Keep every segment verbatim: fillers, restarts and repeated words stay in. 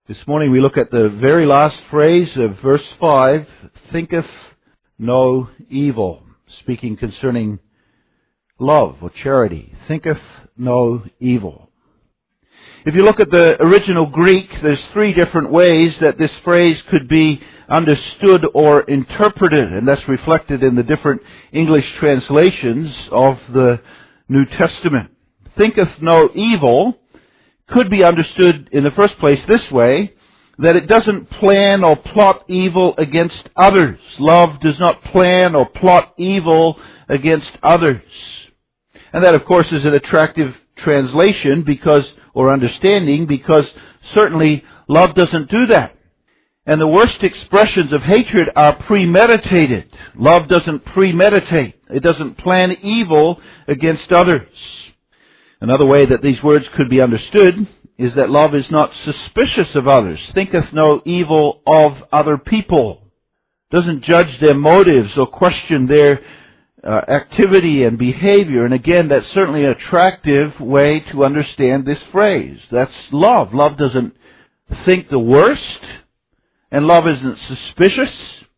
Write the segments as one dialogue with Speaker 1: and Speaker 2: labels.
Speaker 1: This morning we look at the very last phrase of verse five, thinketh no evil, speaking concerning love or charity. Thinketh no evil. If you look at the original Greek, there's three different ways that this phrase could be understood or interpreted, and that's reflected in the different English translations of the New Testament. Thinketh no evil could be understood in the first place this way, that it doesn't plan or plot evil against others. Love does not plan or plot evil against others. And that, of course, is an attractive translation because, or understanding, because certainly love doesn't do that. And the worst expressions of hatred are premeditated. Love doesn't premeditate. It doesn't plan evil against others. Another way that these words could be understood is that love is not suspicious of others, thinketh no evil of other people, doesn't judge their motives or question their uh, activity and behavior. And again, that's certainly an attractive way to understand this phrase. That's love. Love doesn't think the worst, and love isn't suspicious.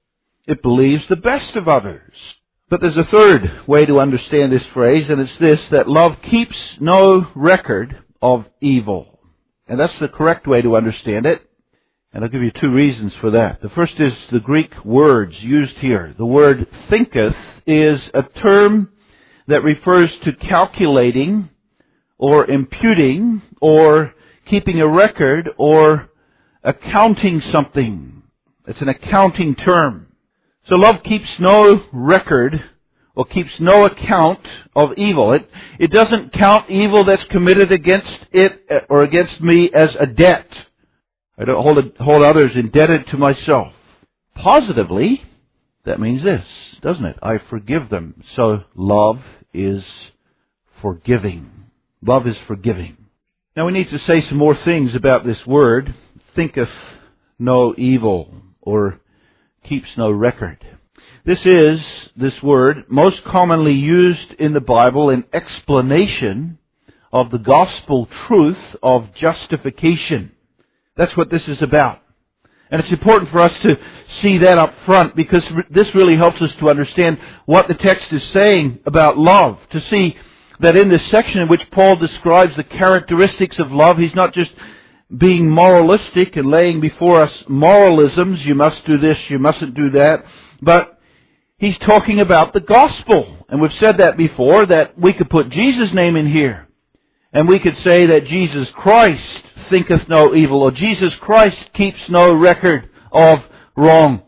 Speaker 1: It believes the best of others. But there's a third way to understand this phrase, and it's this, that love keeps no record of evil. And that's the correct way to understand it. And I'll give you two reasons for that. The first is the Greek words used here. The word thinketh is a term that refers to calculating or imputing or keeping a record or accounting something. It's an accounting term. So love keeps no record or keeps no account of evil. It, it doesn't count evil that's committed against it or against me as a debt. I don't hold, it, hold others indebted to myself. Positively, that means this, doesn't it? I forgive them. So love is forgiving. Love is forgiving. Now we need to say some more things about this word, thinketh no evil, or keeps no record. This is, this word, most commonly used in the Bible in explanation of the gospel truth of justification. That's what this is about. And it's important for us to see that up front because this really helps us to understand what the text is saying about love. To see that in this section in which Paul describes the characteristics of love, he's not just being moralistic and laying before us moralisms, you must do this, you mustn't do that, but he's talking about the gospel. And we've said that before, that we could put Jesus' name in here. And we could say that Jesus Christ thinketh no evil, or Jesus Christ keeps no record of wrongs.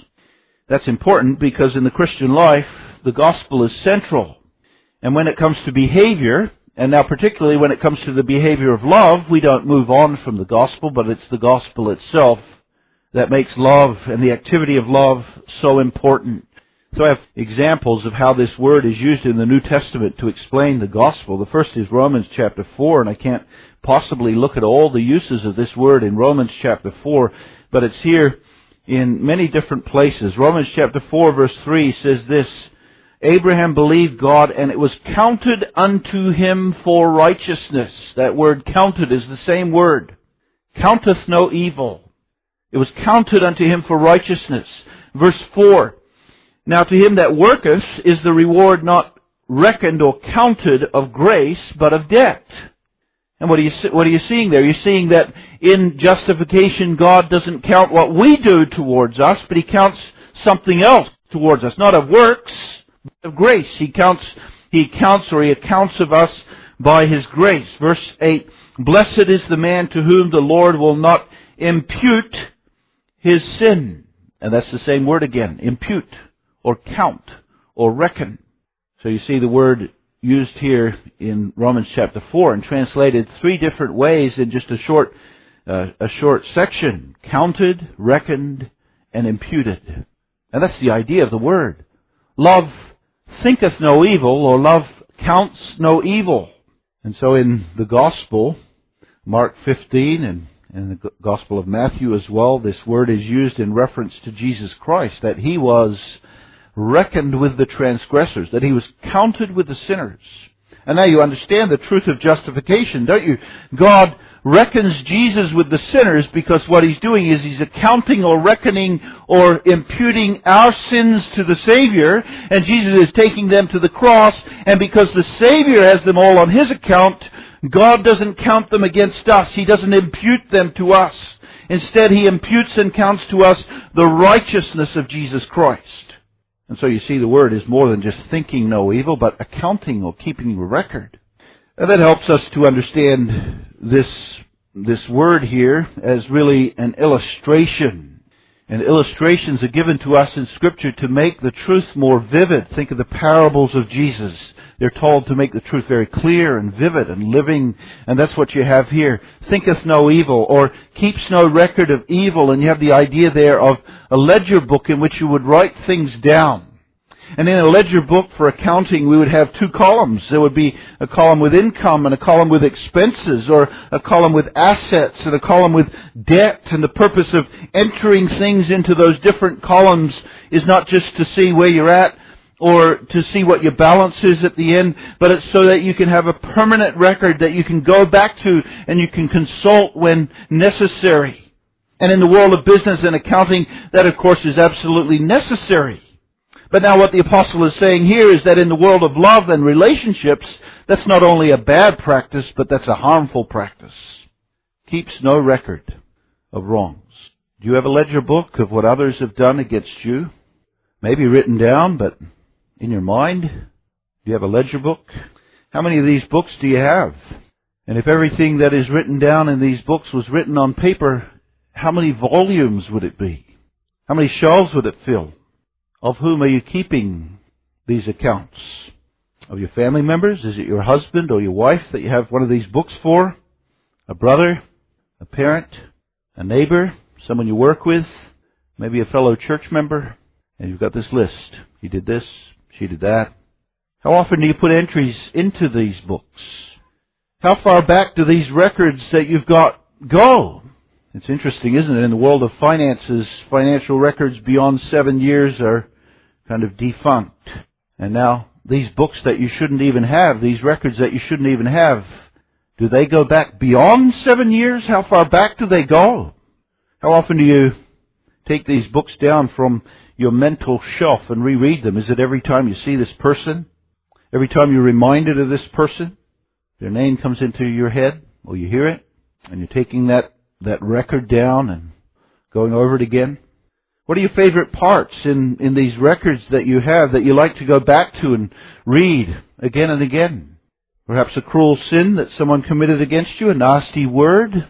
Speaker 1: That's important because in the Christian life, the gospel is central. And when it comes to behavior, and now particularly when it comes to the behavior of love, we don't move on from the gospel, but it's the gospel itself that makes love and the activity of love so important. So I have examples of how this word is used in the New Testament to explain the gospel. The first is Romans chapter four, and I can't possibly look at all the uses of this word in Romans chapter four, but it's here in many different places. Romans chapter four verse three says this, Abraham believed God, and it was counted unto him for righteousness. That word counted is the same word. Counteth no evil. It was counted unto him for righteousness. Verse four, now to him that worketh is the reward not reckoned or counted of grace, but of debt. And what are you, what are you seeing there? You're seeing that in justification, God doesn't count what we do towards us, but He counts something else towards us, not of works, of grace. He counts, he counts or he accounts of us by His grace. Verse eight, blessed is the man to whom the Lord will not impute his sin. And that's the same word again, impute, or count, or reckon. So you see the word used here in Romans chapter four and translated three different ways in just a short, uh, a short section. Counted, reckoned, and imputed. And that's the idea of the word. Love thinketh no evil, or love counts no evil. And so in the Gospel, Mark fifteen and in the Gospel of Matthew as well, this word is used in reference to Jesus Christ, that He was reckoned with the transgressors, that He was counted with the sinners. And now you understand the truth of justification, don't you? God reckons Jesus with the sinners because what he's doing is he's accounting or reckoning or imputing our sins to the Savior, and Jesus is taking them to the cross, and because the Savior has them all on his account, God doesn't count them against us. He doesn't impute them to us. Instead, he imputes and counts to us the righteousness of Jesus Christ. And so you see, the word is more than just thinking no evil, but accounting or keeping a record. And that helps us to understand this, this word here as really an illustration. And illustrations are given to us in Scripture to make the truth more vivid. Think of the parables of Jesus. They're told to make the truth very clear and vivid and living, and that's what you have here. Thinketh no evil, or keeps no record of evil, and you have the idea there of a ledger book in which you would write things down. And in a ledger book for accounting, we would have two columns. There would be a column with income and a column with expenses, or a column with assets and a column with debt. And the purpose of entering things into those different columns is not just to see where you're at or to see what your balance is at the end, but it's so that you can have a permanent record that you can go back to and you can consult when necessary. And in the world of business and accounting, that of course is absolutely necessary. But now what the apostle is saying here is that in the world of love and relationships, that's not only a bad practice, but that's a harmful practice. Keeps no record of wrongs. Do you have a ledger book of what others have done against you? Maybe written down, but in your mind? Do you have a ledger book? How many of these books do you have? And if everything that is written down in these books was written on paper, how many volumes would it be? How many shelves would it fill? Of whom are you keeping these accounts? Of your family members? Is it your husband or your wife that you have one of these books for? A brother? A parent? A neighbor? Someone you work with? Maybe a fellow church member? And you've got this list. He did this. She did that. How often do you put entries into these books? How far back do these records that you've got go? It's interesting, isn't it? In the world of finances, financial records beyond seven years are kind of defunct. And now these books that you shouldn't even have, these records that you shouldn't even have, do they go back beyond seven years? How far back do they go? How often do you take these books down from your mental shelf and reread them? Is it every time you see this person? Every time you're reminded of this person? Their name comes into your head, or you hear it, and you're taking that, that record down and going over it again? What are your favorite parts in, in these records that you have that you like to go back to and read again and again? Perhaps a cruel sin that someone committed against you, a nasty word,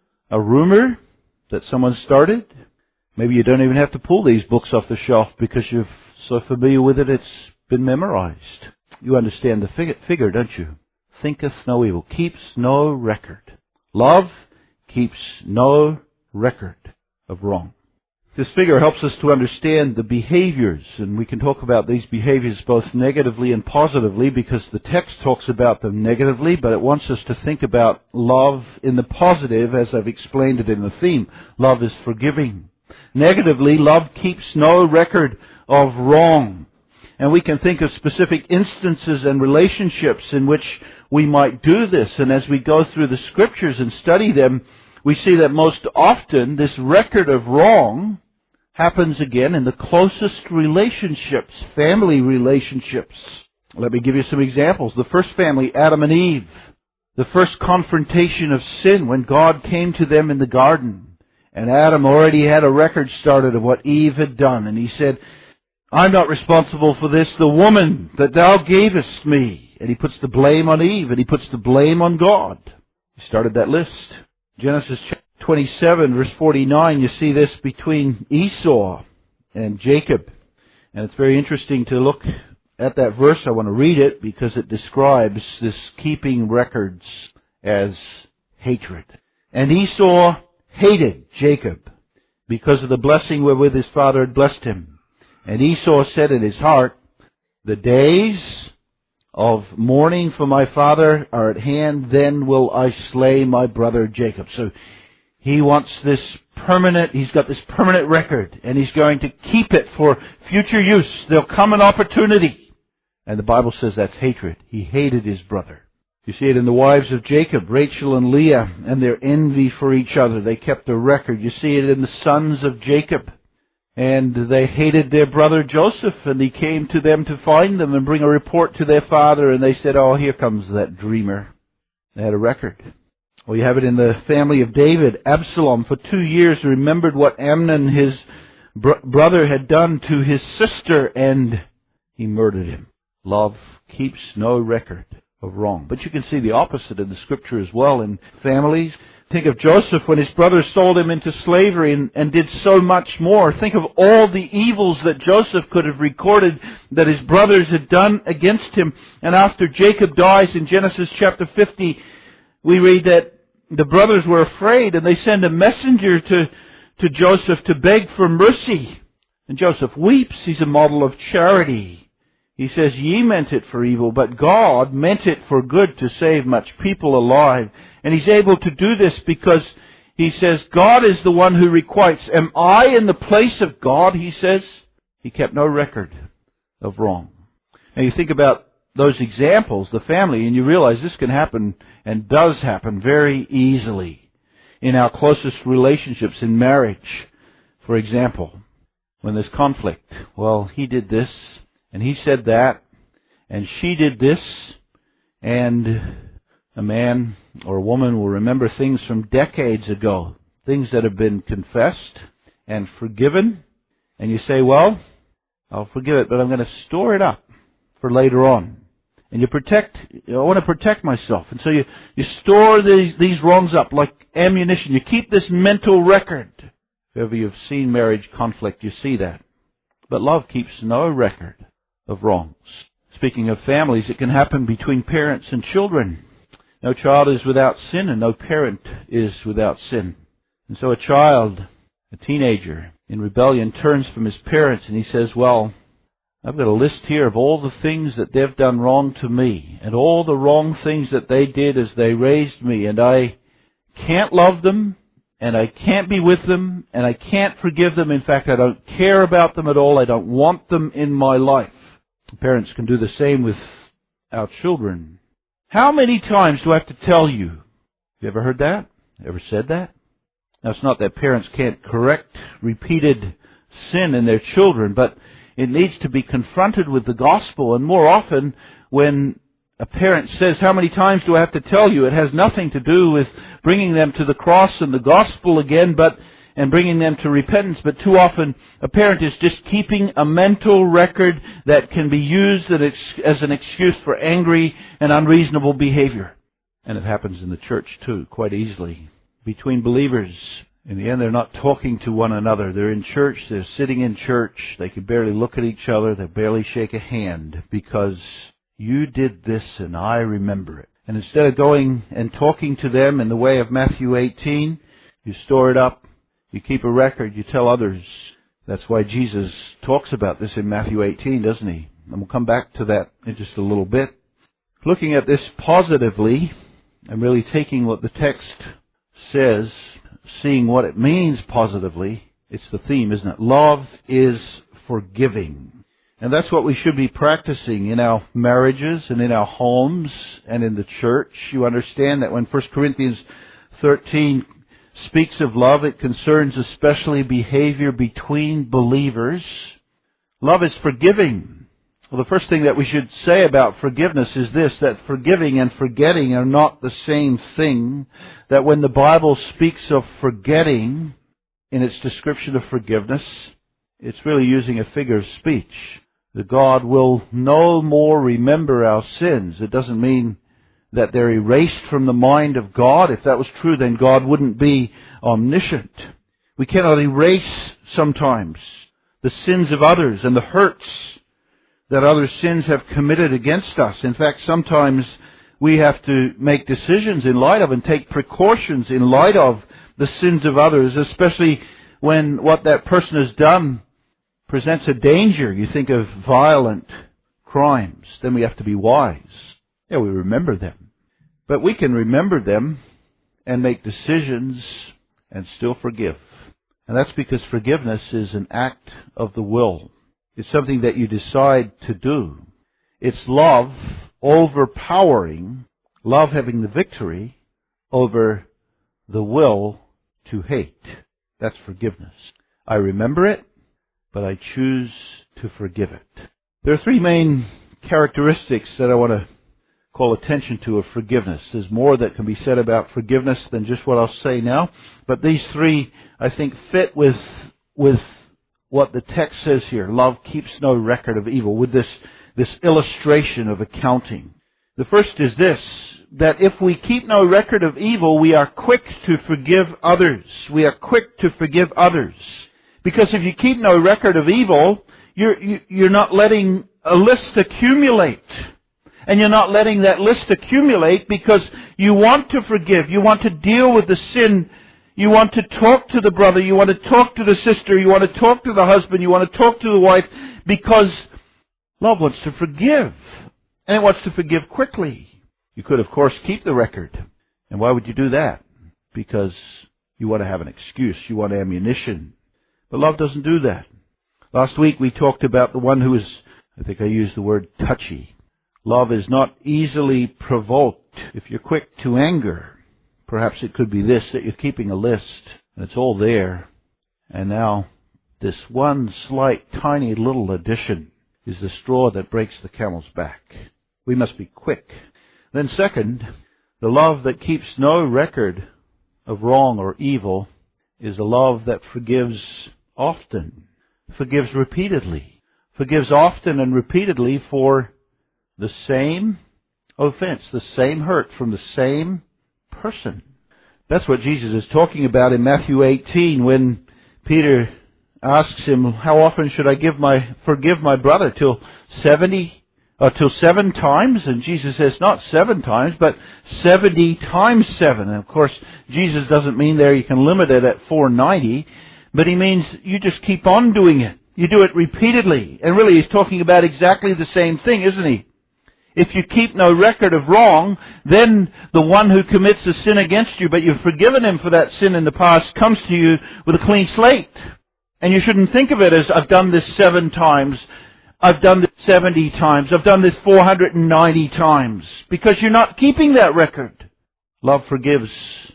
Speaker 1: a rumor that someone started. Maybe you don't even have to pull these books off the shelf because you're so familiar with it, it's been memorized. You understand the figure, don't you? Thinketh no evil, keeps no record. Love keeps no record of wrong. This figure helps us to understand the behaviors, and we can talk about these behaviors both negatively and positively because the text talks about them negatively, but it wants us to think about love in the positive as I've explained it in the theme. Love is forgiving. Negatively, love keeps no record of wrong. And we can think of specific instances and relationships in which we might do this. And as we go through the Scriptures and study them, we see that most often this record of wrong happens again in the closest relationships, family relationships. Let me give you some examples. The first family, Adam and Eve. The first confrontation of sin when God came to them in the garden. And Adam already had a record started of what Eve had done. And he said, I'm not responsible for this, the woman that thou gavest me. And he puts the blame on Eve, and he puts the blame on God. He started that list. Genesis twenty-seven, verse forty-nine, you see this between Esau and Jacob. And it's very interesting to look at that verse. I want to read it because it describes this keeping records as hatred. And Esau hated Jacob because of the blessing wherewith his father had blessed him. And Esau said in his heart, the days of mourning for my father are at hand, then will I slay my brother Jacob. So he wants this permanent, he's got this permanent record, and he's going to keep it for future use. There'll come an opportunity. And the Bible says that's hatred. He hated his brother. You see it in the wives of Jacob, Rachel and Leah, and their envy for each other. They kept a record. You see it in the sons of Jacob, and they hated their brother Joseph, and he came to them to find them and bring a report to their father, and they said, "Oh, here comes that dreamer." They had a record. Well, you have it in the family of David. Absalom, for two years, remembered what Amnon, his br- brother, had done to his sister, and he murdered him. Love keeps no record of wrong. But you can see the opposite in the Scripture as well in families. Think of Joseph when his brothers sold him into slavery and, and did so much more. Think of all the evils that Joseph could have recorded that his brothers had done against him. And after Jacob dies in Genesis chapter fifty, we read that the brothers were afraid and they send a messenger to, to Joseph to beg for mercy. And Joseph weeps. He's a model of charity. He says, "Ye meant it for evil, but God meant it for good to save much people alive." And he's able to do this because he says, God is the one who requites. Am I in the place of God, he says? He kept no record of wrong. Now you think about those examples, the family, and you realize this can happen and does happen very easily in our closest relationships in marriage. For example, when there's conflict, well, he did this, and he said that, and she did this, and a man or a woman will remember things from decades ago, things that have been confessed and forgiven, and you say, well, I'll forgive it, but I'm going to store it up for later on. And you protect, I want to protect myself. And so you, you store these, these wrongs up like ammunition. You keep this mental record. If ever you've seen marriage conflict, you see that. But love keeps no record of wrongs. Speaking of families, it can happen between parents and children. No child is without sin, and no parent is without sin. And so a child, a teenager, in rebellion turns from his parents and he says, well, I've got a list here of all the things that they've done wrong to me, and all the wrong things that they did as they raised me, and I can't love them, and I can't be with them, and I can't forgive them. In fact, I don't care about them at all. I don't want them in my life. Parents can do the same with our children. How many times do I have to tell you? You ever heard that? Ever said that? Now, it's not that parents can't correct repeated sin in their children, but it needs to be confronted with the gospel. And more often, when a parent says, how many times do I have to tell you? It has nothing to do with bringing them to the cross and the gospel again, but and bringing them to repentance. But too often, a parent is just keeping a mental record that can be used as an excuse for angry and unreasonable behavior. And it happens in the church too, quite easily. Between believers, in the end, they're not talking to one another. They're in church, they're sitting in church, they can barely look at each other, they barely shake a hand because you did this and I remember it. And instead of going and talking to them in the way of Matthew eighteen, you store it up, you keep a record, you tell others. That's why Jesus talks about this in Matthew eighteen, doesn't he? And we'll come back to that in just a little bit. Looking at this positively, and really taking what the text says, seeing what it means positively, it's the theme, isn't it? Love is forgiving. And that's what we should be practicing in our marriages and in our homes and in the church. You understand that when First Corinthians thirteen speaks of love, it concerns especially behavior between believers. Love is forgiving. Well, the first thing that we should say about forgiveness is this, that forgiving and forgetting are not the same thing. That when the Bible speaks of forgetting in its description of forgiveness, it's really using a figure of speech. That God will no more remember our sins. It doesn't mean that they're erased from the mind of God. If that was true, then God wouldn't be omniscient. We cannot erase sometimes the sins of others and the hurts that other sins have committed against us. In fact, sometimes we have to make decisions in light of and take precautions in light of the sins of others, especially when what that person has done presents a danger. You think of violent crimes, then we have to be wise. Yeah, we remember them. But we can remember them and make decisions and still forgive. And that's because forgiveness is an act of the will. It's something that you decide to do. It's love overpowering Love having the victory over the will to hate. That's forgiveness. I remember it, but I choose to forgive it. There are three main characteristics that I want to call attention to of forgiveness. There's more that can be said about forgiveness than just what I'll say now, but these three, I think, fit with with what the text says here. Love keeps no record of evil, with this, this illustration of accounting. The first is this, that if we keep no record of evil, we are quick to forgive others. We are quick to forgive others. Because if you keep no record of evil, you're, you, you're not letting a list accumulate. And you're not letting that list accumulate because you want to forgive. You want to deal with the sin. You want to talk to the brother. You want to talk to the sister. You want to talk to the husband. You want to talk to the wife, because love wants to forgive. And it wants to forgive quickly. You could, of course, keep the record. And why would you do that? Because you want to have an excuse. You want ammunition. But love doesn't do that. Last week we talked about the one who is, I think I used the word touchy. Love is not easily provoked. If you're quick to anger, perhaps it could be this, that you're keeping a list, and it's all there. And now, this one slight, tiny little addition is the straw that breaks the camel's back. We must be quick. Then second, the love that keeps no record of wrong or evil is a love that forgives often, forgives repeatedly, forgives often and repeatedly for the same offense, the same hurt from the same person. That's what Jesus is talking about in Matthew eighteen when Peter asks him, how often should I give my forgive my brother? Till seventy, or till seven times? And Jesus says not seven times, but seventy times seven. And of course, Jesus doesn't mean there you can limit it at four ninety, but he means you just keep on doing it. You do it repeatedly. And really he's talking about exactly the same thing, isn't he? If you keep no record of wrong, then the one who commits a sin against you, but you've forgiven him for that sin in the past, comes to you with a clean slate. And you shouldn't think of it as, I've done this seven times, I've done this seventy times, I've done this four hundred ninety times, because you're not keeping that record. Love forgives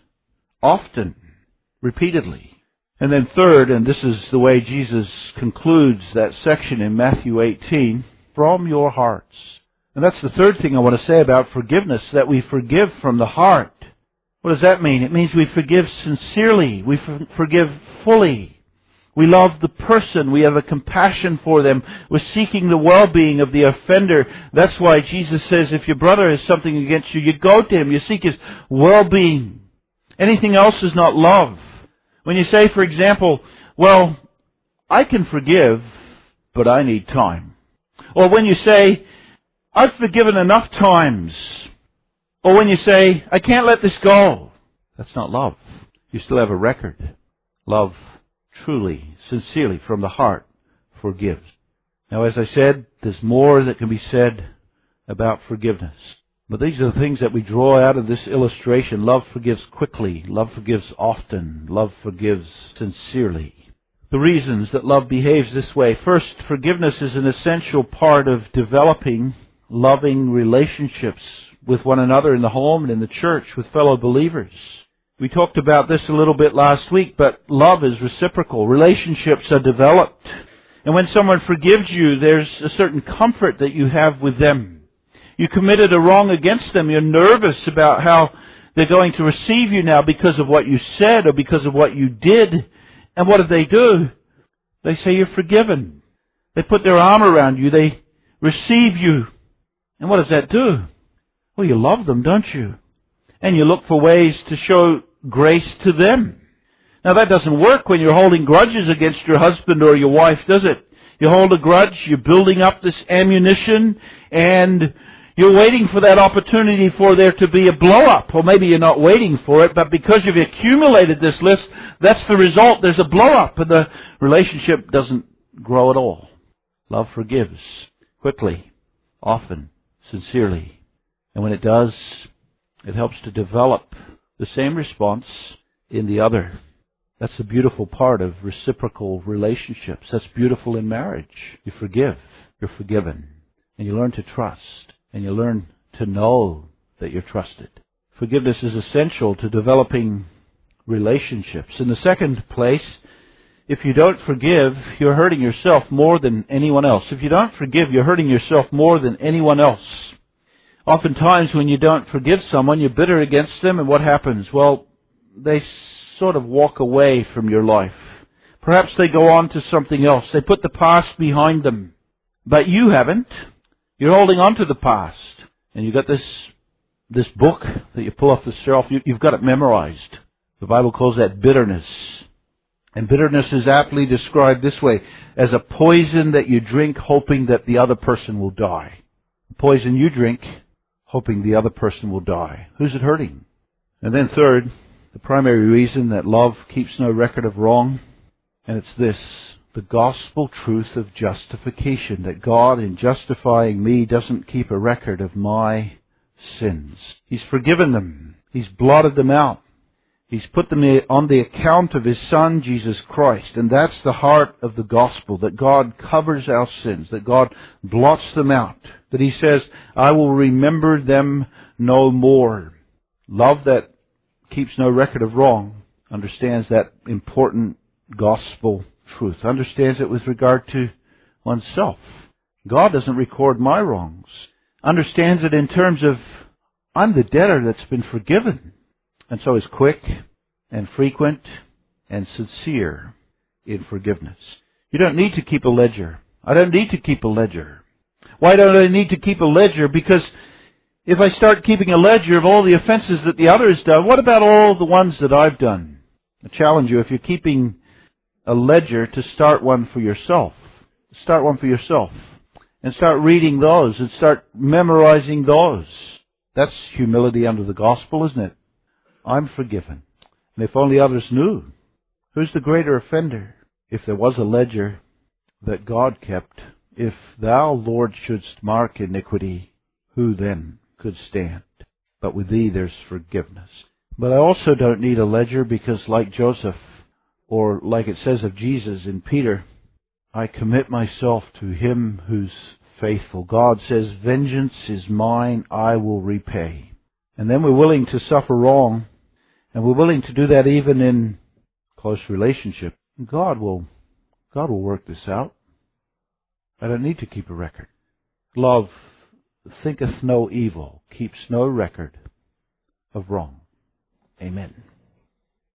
Speaker 1: often, repeatedly. And then third, and this is the way Jesus concludes that section in Matthew eighteen, from your hearts. And that's the third thing I want to say about forgiveness, that we forgive from the heart. What does that mean? It means we forgive sincerely. We forgive fully. We love the person. We have a compassion for them. We're seeking the well-being of the offender. That's why Jesus says if your brother has something against you, you go to him. You seek his well-being. Anything else is not love. When you say, for example, well, I can forgive, but I need time. Or when you say, I've forgiven enough times. Or when you say, I can't let this go. That's not love. You still have a record. Love truly, sincerely, from the heart, forgives. Now, as I said, there's more that can be said about forgiveness. But these are the things that we draw out of this illustration. Love forgives quickly. Love forgives often. Love forgives sincerely. The reasons that love behaves this way. First, forgiveness is an essential part of developing loving relationships with one another in the home and in the church with fellow believers. We talked about this a little bit last week, but love is reciprocal. Relationships are developed. And when someone forgives you, there's a certain comfort that you have with them. You committed a wrong against them. You're nervous about how they're going to receive you now because of what you said or because of what you did. And what do they do? They say you're forgiven. They put their arm around you. They receive you. And what does that do? Well, you love them, don't you? And you look for ways to show grace to them. Now, that doesn't work when you're holding grudges against your husband or your wife, does it? You hold a grudge, you're building up this ammunition, and you're waiting for that opportunity for there to be a blow-up. Or maybe you're not waiting for it, but because you've accumulated this list, that's the result. There's a blow-up, and the relationship doesn't grow at all. Love forgives quickly, often, sincerely. And when it does, it helps to develop the same response in the other. That's the beautiful part of reciprocal relationships. That's beautiful in marriage. You forgive. You're forgiven. And you learn to trust. And you learn to know that you're trusted. Forgiveness is essential to developing relationships. In the second place, if you don't forgive, you're hurting yourself more than anyone else. If you don't forgive, you're hurting yourself more than anyone else. Oftentimes when you don't forgive someone, you're bitter against them, and what happens? Well, they sort of walk away from your life. Perhaps they go on to something else. They put the past behind them. But you haven't. You're holding on to the past. And you've got this this book that you pull off the shelf. You, you've got it memorized. The Bible calls that bitterness. And bitterness is aptly described this way, as a poison that you drink hoping that the other person will die. The poison you drink hoping the other person will die. Who's it hurting? And then third, the primary reason that love keeps no record of wrong, and it's this, the gospel truth of justification, that God, in justifying me, doesn't keep a record of my sins. He's forgiven them. He's blotted them out. He's put them on the account of His Son, Jesus Christ. And that's the heart of the gospel, that God covers our sins, that God blots them out, that He says, I will remember them no more. Love that keeps no record of wrong understands that important gospel truth, understands it with regard to oneself. God doesn't record my wrongs. Understands it in terms of, I'm the debtor that's been forgiven. And so is quick and frequent and sincere in forgiveness. You don't need to keep a ledger. I don't need to keep a ledger. Why don't I need to keep a ledger? Because if I start keeping a ledger of all the offenses that the other has done, what about all the ones that I've done? I challenge you, if you're keeping a ledger, to start one for yourself. Start one for yourself. And start reading those and start memorizing those. That's humility under the gospel, isn't it? I'm forgiven. And if only others knew. Who's the greater offender? If there was a ledger that God kept, if thou, Lord, shouldst mark iniquity, who then could stand? But with thee there's forgiveness. But I also don't need a ledger because, like Joseph, or like it says of Jesus in Peter, I commit myself to Him who's faithful. God says, vengeance is mine, I will repay. And then we're willing to suffer wrong, and we're willing to do that even in close relationship. God will, God will work this out. I don't need to keep a record. Love thinketh no evil, keeps no record of wrong. Amen.